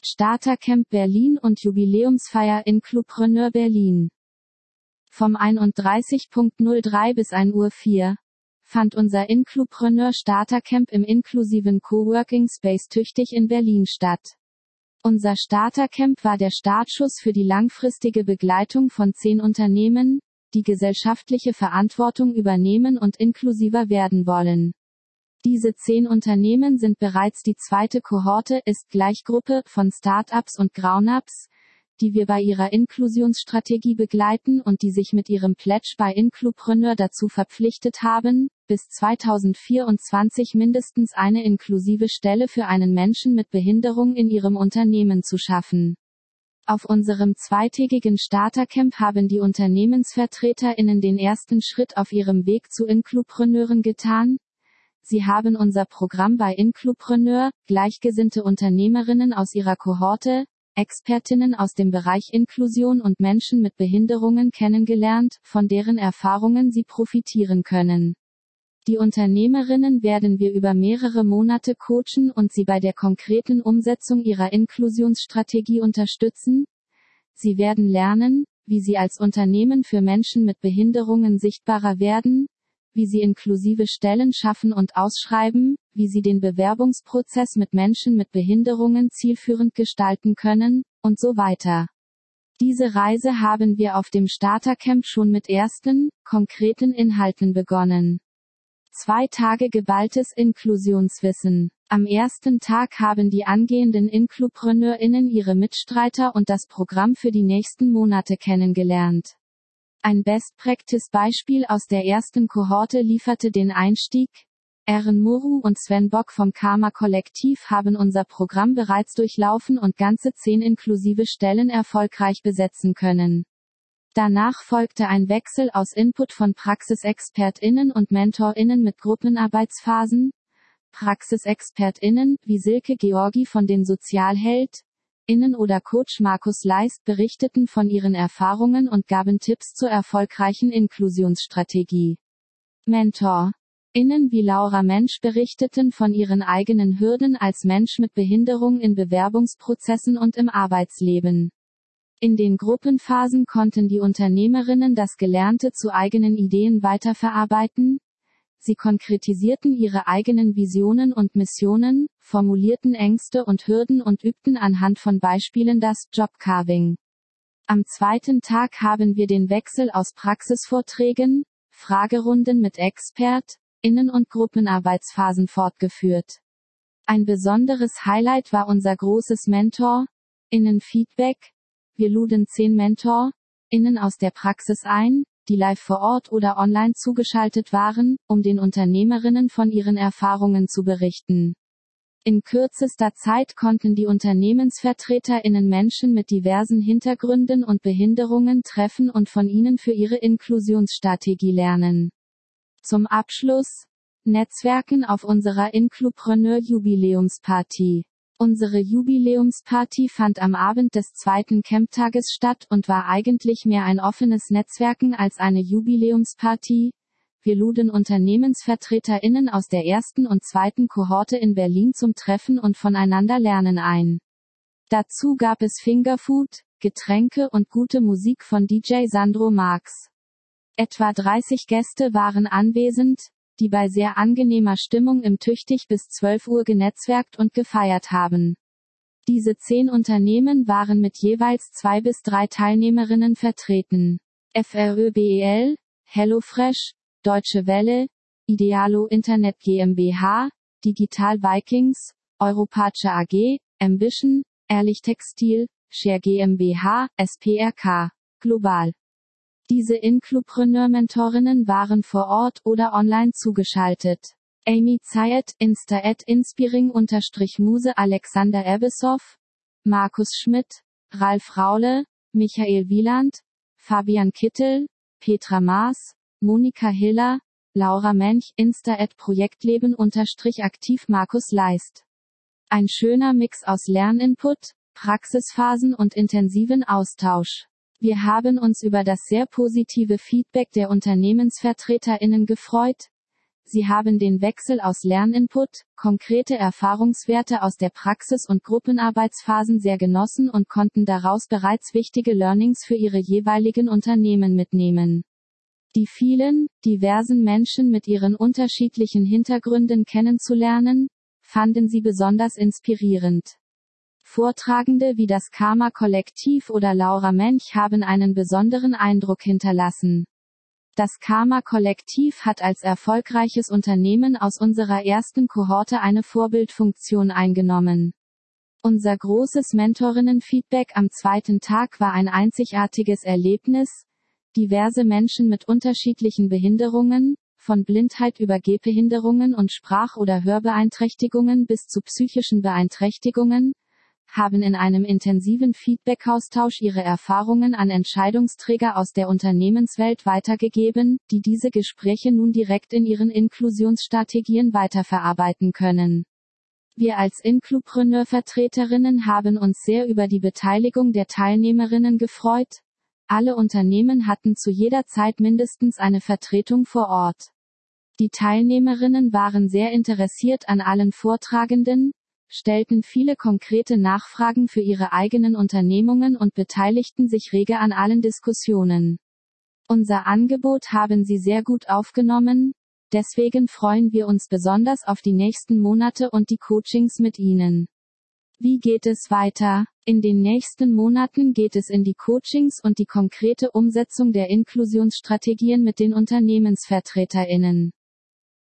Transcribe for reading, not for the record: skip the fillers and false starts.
Startercamp Berlin und Jubiläumsfeier Inclupreneur Berlin. Vom 31.03 bis 1:04 Uhr fand unser Inclupreneur Startercamp im inklusiven Coworking Space Tüchtig in Berlin statt. Unser Startercamp war der Startschuss für die langfristige Begleitung von 10 Unternehmen, die gesellschaftliche Verantwortung übernehmen und inklusiver werden wollen. Diese 10 Unternehmen sind bereits die zweite Kohorte ist Gleichgruppe von Start-ups und Grown-ups, die wir bei ihrer Inklusionsstrategie begleiten und die sich mit ihrem Pledge bei Inclupreneur dazu verpflichtet haben, bis 2024 mindestens eine inklusive Stelle für einen Menschen mit Behinderung in ihrem Unternehmen zu schaffen. Auf unserem zweitägigen Startercamp haben die UnternehmensvertreterInnen den ersten Schritt auf ihrem Weg zu Inclupreneuren getan. Sie haben unser Programm bei Inclupreneur, gleichgesinnte Unternehmerinnen aus ihrer Kohorte, Expertinnen aus dem Bereich Inklusion und Menschen mit Behinderungen kennengelernt, von deren Erfahrungen sie profitieren können. Die Unternehmerinnen werden wir über mehrere Monate coachen und sie bei der konkreten Umsetzung ihrer Inklusionsstrategie unterstützen. Sie werden lernen, wie sie als Unternehmen für Menschen mit Behinderungen sichtbarer werden, wie sie inklusive Stellen schaffen und ausschreiben, wie sie den Bewerbungsprozess mit Menschen mit Behinderungen zielführend gestalten können, und so weiter. Diese Reise haben wir auf dem Startercamp schon mit ersten, konkreten Inhalten begonnen. 2 Tage geballtes Inklusionswissen. Am ersten Tag haben die angehenden InclupreneurInnen ihre Mitstreiter und das Programm für die nächsten Monate kennengelernt. Ein Best-Practice-Beispiel aus der ersten Kohorte lieferte den Einstieg. Erin Muru und Sven Bock vom Karma-Kollektiv haben unser Programm bereits durchlaufen und ganze 10 inklusive Stellen erfolgreich besetzen können. Danach folgte ein Wechsel aus Input von PraxisexpertInnen und MentorInnen mit Gruppenarbeitsphasen. PraxisexpertInnen, wie Silke Georgi von den SozialheldInnen oder Coach Markus Leist berichteten von ihren Erfahrungen und gaben Tipps zur erfolgreichen Inklusionsstrategie. MentorInnen wie Laura Mensch berichteten von ihren eigenen Hürden als Mensch mit Behinderung in Bewerbungsprozessen und im Arbeitsleben. In den Gruppenphasen konnten die Unternehmerinnen das Gelernte zu eigenen Ideen weiterverarbeiten. Sie konkretisierten ihre eigenen Visionen und Missionen, formulierten Ängste und Hürden und übten anhand von Beispielen das Jobcarving. Am zweiten Tag haben wir den Wechsel aus Praxisvorträgen, Fragerunden mit ExpertInnen und Gruppenarbeitsphasen fortgeführt. Ein besonderes Highlight war unser großes MentorInnen-Feedback. Wir luden 10 MentorInnen aus der Praxis ein, die live vor Ort oder online zugeschaltet waren, um den Unternehmerinnen von ihren Erfahrungen zu berichten. In kürzester Zeit konnten die UnternehmensvertreterInnen Menschen mit diversen Hintergründen und Behinderungen treffen und von ihnen für ihre Inklusionsstrategie lernen. Zum Abschluss: Netzwerken auf unserer Inclupreneur-Jubiläumsparty. Unsere Jubiläumsparty fand am Abend des zweiten Camptages statt und war eigentlich mehr ein offenes Netzwerken als eine Jubiläumsparty. Wir luden UnternehmensvertreterInnen aus der ersten und zweiten Kohorte in Berlin zum Treffen und voneinander lernen ein. Dazu gab es Fingerfood, Getränke und gute Musik von DJ Sandro Marx. Etwa 30 Gäste waren anwesend, die bei sehr angenehmer Stimmung im Tüchtig bis 12 Uhr genetzwerkt und gefeiert haben. Diese 10 Unternehmen waren mit jeweils 2 bis 3 Teilnehmerinnen vertreten. FRÖBEL, HelloFresh, Deutsche Welle, Idealo Internet GmbH, Digital Vikings, Europace AG, Ambition, Ehrlich Textil, Share GmbH, SPRK, Global. Diese Inclupreneur-Mentorinnen waren vor Ort oder online zugeschaltet. Amy Zayed, Insta@Inspiring_Muse Alexander Ebesoff, Markus Schmidt, Ralf Raule, Michael Wieland, Fabian Kittel, Petra Maas, Monika Hiller, Laura Mench, Insta@Projektleben_aktiv Markus Leist. Ein schöner Mix aus Lerninput, Praxisphasen und intensiven Austausch. Wir haben uns über das sehr positive Feedback der UnternehmensvertreterInnen gefreut. Sie haben den Wechsel aus Lerninput, konkrete Erfahrungswerte aus der Praxis und Gruppenarbeitsphasen sehr genossen und konnten daraus bereits wichtige Learnings für ihre jeweiligen Unternehmen mitnehmen. Die vielen, diversen Menschen mit ihren unterschiedlichen Hintergründen kennenzulernen, fanden sie besonders inspirierend. Vortragende wie das Karma-Kollektiv oder Laura Mench haben einen besonderen Eindruck hinterlassen. Das Karma-Kollektiv hat als erfolgreiches Unternehmen aus unserer ersten Kohorte eine Vorbildfunktion eingenommen. Unser großes Mentorinnen-Feedback am zweiten Tag war ein einzigartiges Erlebnis. Diverse Menschen mit unterschiedlichen Behinderungen, von Blindheit über Gehbehinderungen und Sprach- oder Hörbeeinträchtigungen bis zu psychischen Beeinträchtigungen, haben in einem intensiven Feedback-Austausch ihre Erfahrungen an Entscheidungsträger aus der Unternehmenswelt weitergegeben, die diese Gespräche nun direkt in ihren Inklusionsstrategien weiterverarbeiten können. Wir als Inklupreneur-Vertreterinnen haben uns sehr über die Beteiligung der Teilnehmerinnen gefreut. Alle Unternehmen hatten zu jeder Zeit mindestens eine Vertretung vor Ort. Die Teilnehmerinnen waren sehr interessiert an allen Vortragenden, stellten viele konkrete Nachfragen für ihre eigenen Unternehmungen und beteiligten sich rege an allen Diskussionen. Unser Angebot haben sie sehr gut aufgenommen, deswegen freuen wir uns besonders auf die nächsten Monate und die Coachings mit Ihnen. Wie geht es weiter? In den nächsten Monaten geht es in die Coachings und die konkrete Umsetzung der Inklusionsstrategien mit den UnternehmensvertreterInnen.